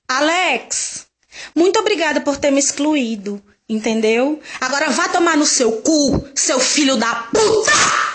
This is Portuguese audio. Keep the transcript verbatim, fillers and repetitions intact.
Alex, muito obrigada por ter me excluído, entendeu? Agora vá tomar no seu cu, seu filho da puta!